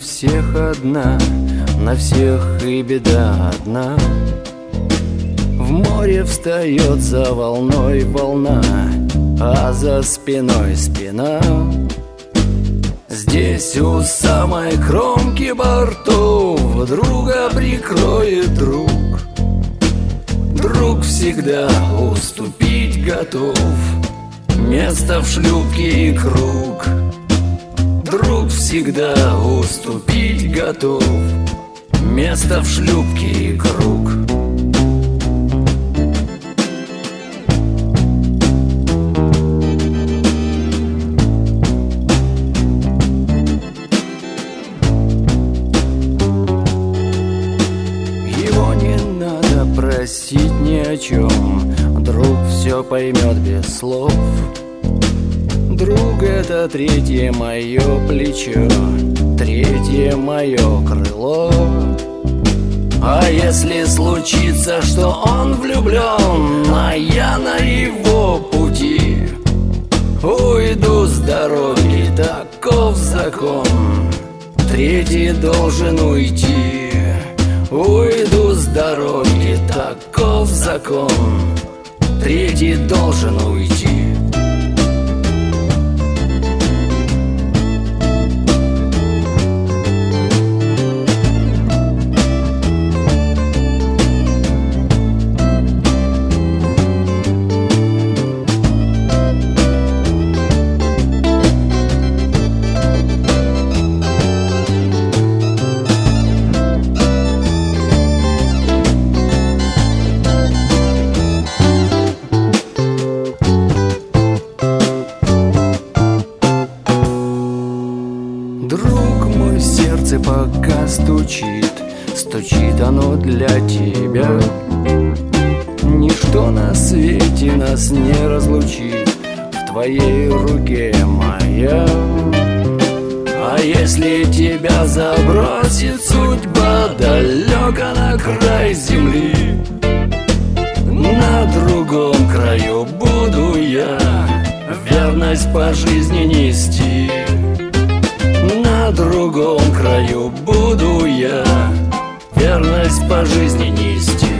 всех одна, на всех и беда одна. В море встает за волной волна, а за спиной спина. Здесь у самой кромки бортов друга прикроет друг. Друг всегда уступить готов, место в шлюпке и круг. Друг всегда уступить готов, место в шлюпке и круг. Его не надо просить ни о чем, друг все поймет без слов. Друг — это третье мое плечо, третье мое крыло. А если случится, что он влюблен, а я на его пути, уйду с дороги, таков закон, третий должен уйти. Уйду с дороги, таков закон, третий должен уйти. Друг мой, сердце пока стучит, стучит оно для тебя. Ничто на свете нас не разлучит, в твоей руке моя. А если тебя забросит судьба далеко на край земли, на другом краю буду я верность по жизни нести. На другом краю буду я верность по жизни нести.